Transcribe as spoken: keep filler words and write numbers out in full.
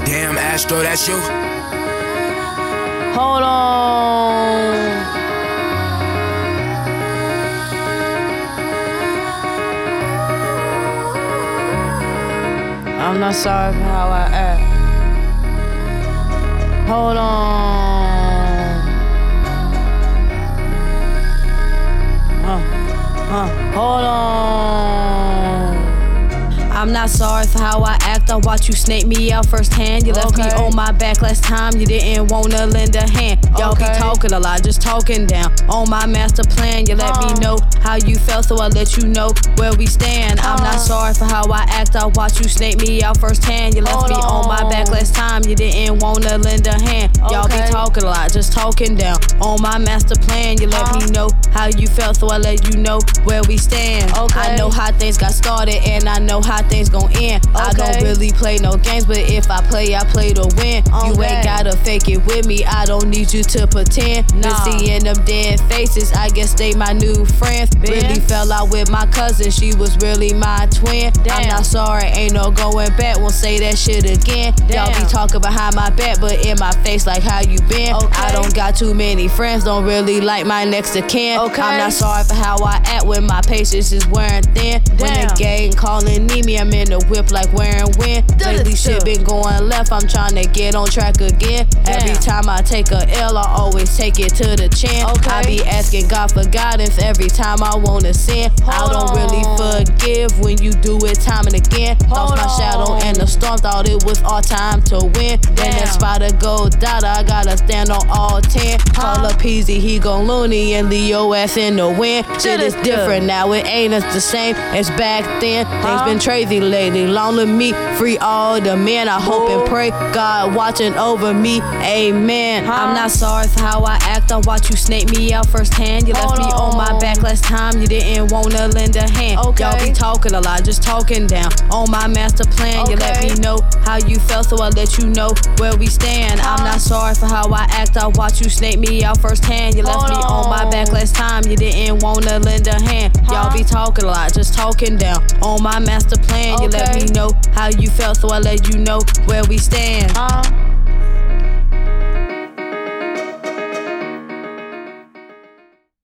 Damn, Astro, that's you? Hold on. I'm not sorry for how I act. Hold on. Huh, huh, hold on. I'm not sorry for how I act. I watch you snake me out firsthand. You left Okay. me on my back last time. You didn't wanna lend a hand. Y'all Okay. be talking a lot, just talking down on my master plan. You let Uh. me know how you felt, so I let you know where we stand. I'm not Uh. sorry for how I act. I watch you snake me out firsthand. You left Hold me on my back on. last time. You didn't wanna lend a hand. Y'all be Okay. talking a lot, just talking down on my master plan. You let Uh. me know how you felt, so I let you know where we stand. Okay. I know how things got started, and I know how things gon' end. I don't Okay. really play no games, but if I play, I play to win. You Okay. ain't gotta fake it with me, I don't need you to pretend. Nah. Been seeing them dead faces, I guess they my new friends. Really fell out with my cousin, she was really my twin. I'm Damn. not sorry, ain't no going back, won't say that shit again. Y'all be Damn. talking behind my back, but in my face like how you been. Okay. I don't got too many friends, don't really like my next of kin. Okay. I'm not sorry for how I act when my patience is wearing thin. When Damn. the gang calling need me, I'm in the whip like wearing wind. Lately shit been going left, I'm trying to get on track again. Every Damn. time I take a L, I always take it to the chin. Okay. I be asking God for guidance every time I wanna sin. I Hold don't really on. forgive when you do it time and again. Lost Hold my shadow on. in the storm, thought it was our time to win. Then Damn. that spot of gold data, I gotta stand on all ten. Call Huh? up Peasy, he gon' loony and leave your ass in the wind. Shit is Good. different now, it ain't as the same as back then. Things Huh? been crazy lately, long to me, free all the men. I hope and pray God watching over me, amen. Huh? I'm not sorry for how I act, I watch you snake me out firsthand. You left Hold me on my on. back last time, you didn't wanna lend a hand. Okay. Y'all be talking a lot, just talking down on my master plan. You let Okay. me know how you felt, so I let you know where we stand. I'm Huh? not sorry for how I act, I watch you snake me out firsthand. You left Hold me on my back on. last time, you didn't wanna lend a hand. Y'all Huh? be talking a lot, just talking down on my master plan. You let Okay. me know how you felt, so I let you know where we stand. Uh.